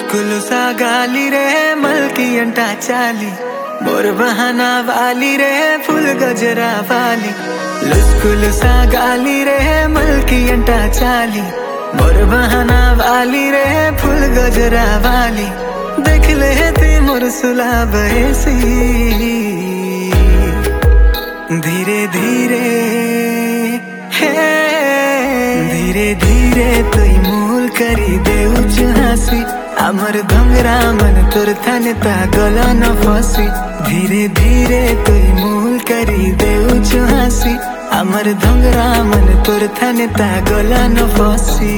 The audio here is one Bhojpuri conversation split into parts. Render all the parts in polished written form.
लुस्कुलु सा गाली रे मलकी अंटा चाली मोर बहाना वाली रे फुल गजरा वाली। लुस्कुलु सा गाली रे मलकी अंटा चाली मोर बहाना वाली रे फुल गजरा वाली। देख ले ती मोर सुला बहसी धीरे धीरे धीरे धीरे तुई मूल करी दे हाँसी आमर धंगरा मन तोर थाने ता गला न फसी। धीरे धीरे तुई मूल करी दे हाँसी आमर धंगरा मन तोर थाने ता गला न फसी।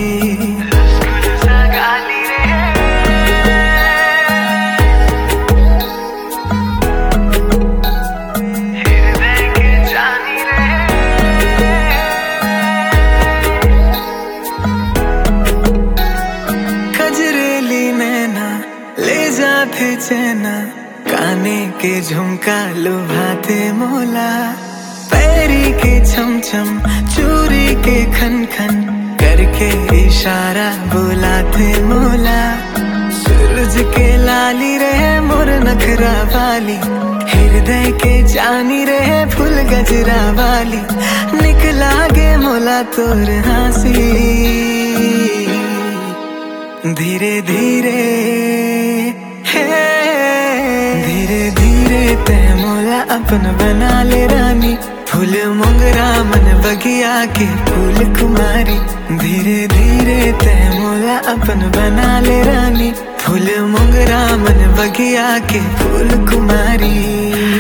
ले जाते चैना काने के झुमका लुभाते मोला। पैरी के छम छम चूरी के खन खन करके इशारा बुलाते मोला। सूरज के लाली रहे मोर नखरा वाली हृदय के जानी रहे फुल गजरा वाली। निकला गे मोला तोर हाँसी धीरे धीरे धीरे धीरे ते मोला अपन बना ले रानी। फूल मोगरा मन बगिया के फूल कुमारी। धीरे धीरे ते मोला अपन बना ले रानी। फूल मोगरा मन बगिया के फूल कुमारी।